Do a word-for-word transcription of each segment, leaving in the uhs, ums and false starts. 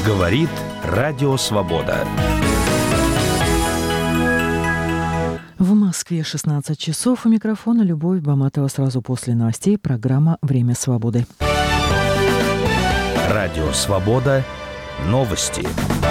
Говорит Радио Свобода. В Москве шестнадцать часов. У микрофона Любовь Баматова. Сразу после новостей программа «Время свободы». Радио Свобода. Новости.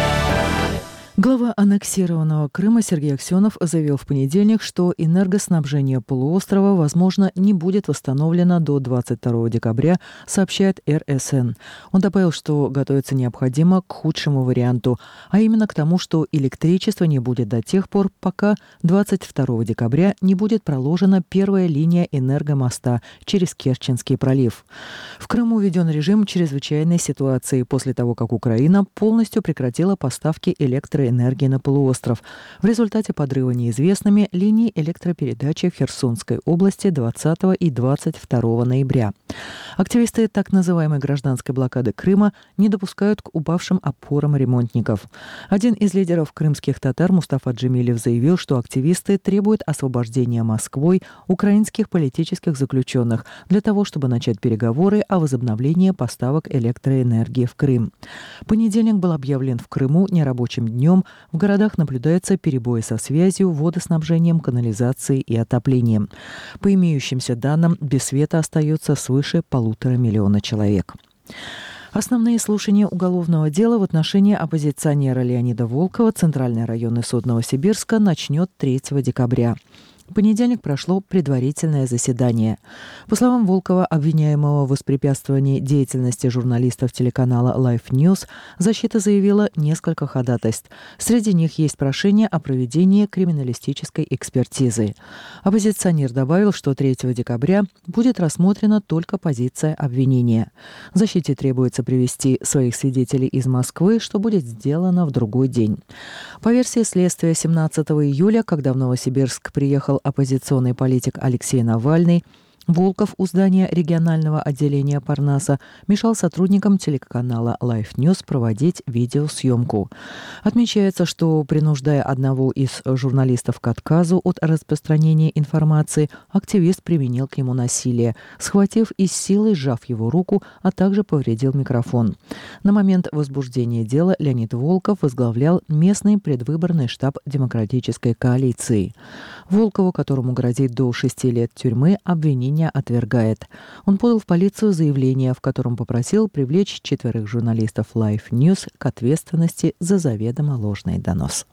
Глава аннексированного Крыма Сергей Аксенов заявил в понедельник, что энергоснабжение полуострова, возможно, не будет восстановлено до двадцать второго декабря, сообщает эр эс эн. Он добавил, что готовиться необходимо к худшему варианту, а именно к тому, что электричества не будет до тех пор, пока двадцать второго декабря не будет проложена первая линия энергомоста через Керченский пролив. В Крыму введен режим чрезвычайной ситуации после того, как Украина полностью прекратила поставки электроэнергии энергии на полуостров. В результате подрыва неизвестными линий электропередачи в Херсонской области двадцатого и двадцать второго ноября. Активисты так называемой гражданской блокады Крыма не допускают к упавшим опорам ремонтников. Один из лидеров крымских татар Мустафа Джемилев заявил, что активисты требуют освобождения Москвой украинских политических заключенных для того, чтобы начать переговоры о возобновлении поставок электроэнергии в Крым. Понедельник был объявлен в Крыму нерабочим днем. В городах наблюдаются перебои со связью, водоснабжением, канализацией и отоплением. По имеющимся данным, без света остается свыше полутора миллиона человек. Основные слушания уголовного дела в отношении оппозиционера Леонида Волкова Центральный районный суд Новосибирска начнет третьего декабря. В понедельник прошло предварительное заседание. По словам Волкова, обвиняемого в воспрепятствовании деятельности журналистов телеканала Life News, защита заявила несколько ходатайств. Среди них есть прошение о проведении криминалистической экспертизы. Оппозиционер добавил, что третьего декабря будет рассмотрена только позиция обвинения. Защите требуется привести своих свидетелей из Москвы, что будет сделано в другой день. По версии следствия, семнадцатого июля, когда в Новосибирск приехал оппозиционный политик Алексей Навальный, Волков у здания регионального отделения Парнаса мешал сотрудникам телеканала Life News проводить видеосъемку. Отмечается, что, принуждая одного из журналистов к отказу от распространения информации, активист применил к нему насилие, схватив и с силой сжав его руку, а также повредил микрофон. На момент возбуждения дела Леонид Волков возглавлял местный предвыборный штаб демократической коалиции. Волкову, которому грозит до шести лет тюрьмы, обвинение отвергает. Он подал в полицию заявление, в котором попросил привлечь четверых журналистов Life News к ответственности за заведомо ложный донос.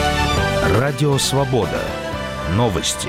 Радио Свобода. Новости.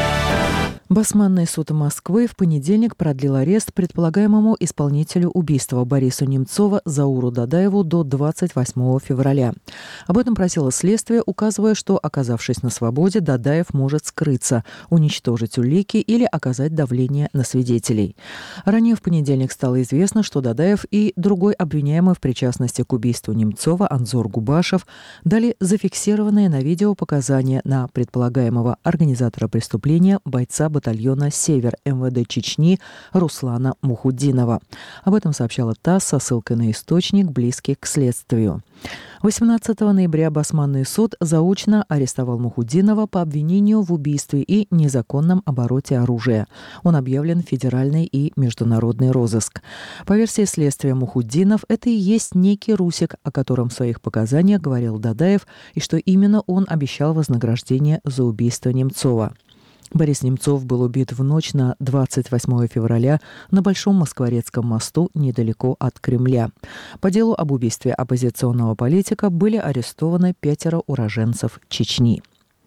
Басманный суд Москвы в понедельник продлил арест предполагаемому исполнителю убийства Борису Немцова Зауру Дадаеву до двадцать восьмого февраля. Об этом просило следствие, указывая, что, оказавшись на свободе, Дадаев может скрыться, уничтожить улики или оказать давление на свидетелей. Ранее в понедельник стало известно, что Дадаев и другой обвиняемый в причастности к убийству Немцова Анзор Губашев дали зафиксированные на видео показания на предполагаемого организатора преступления бойца батальона «Север» эм вэ дэ Чечни Руслана Мухуддинова. Об этом сообщала ТАСС со ссылкой на источник, близкий к следствию. восемнадцатого ноября Басманный суд заочно арестовал Мухуддинова по обвинению в убийстве и незаконном обороте оружия. Он объявлен в федеральный и международный розыск. По версии следствия, Мухуддинов – это и есть некий Русик, о котором в своих показаниях говорил Дадаев, и что именно он обещал вознаграждение за убийство Немцова. Борис Немцов был убит в ночь на двадцать восьмого февраля на Большом Москворецком мосту недалеко от Кремля. По делу об убийстве оппозиционного политика были арестованы пятеро уроженцев Чечни.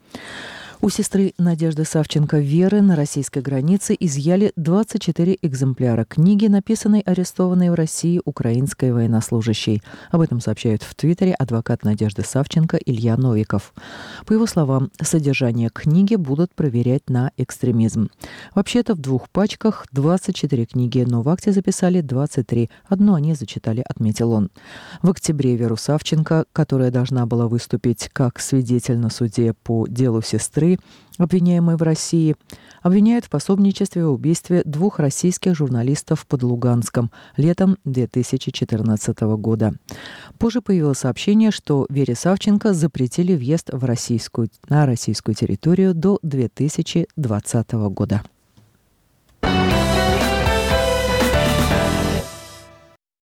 У сестры Надежды Савченко Веры на российской границе изъяли двадцать четыре экземпляра книги, написанной арестованной в России украинской военнослужащей. Об этом сообщает в Твиттере адвокат Надежды Савченко Илья Новиков. По его словам, содержание книги будут проверять на экстремизм. Вообще-то в двух пачках двадцать четыре книги, но в акте записали двадцать три. Одну они зачитали, отметил он. В октябре Веру Савченко, которая должна была выступить как свидетель на суде по делу сестры, обвиняемой в России, обвиняют в пособничестве в убийстве двух российских журналистов под Луганском летом две тысячи четырнадцатого года. Позже появилось сообщение, что Вере Савченко запретили въезд в российскую, на российскую территорию до две тысячи двадцатого года.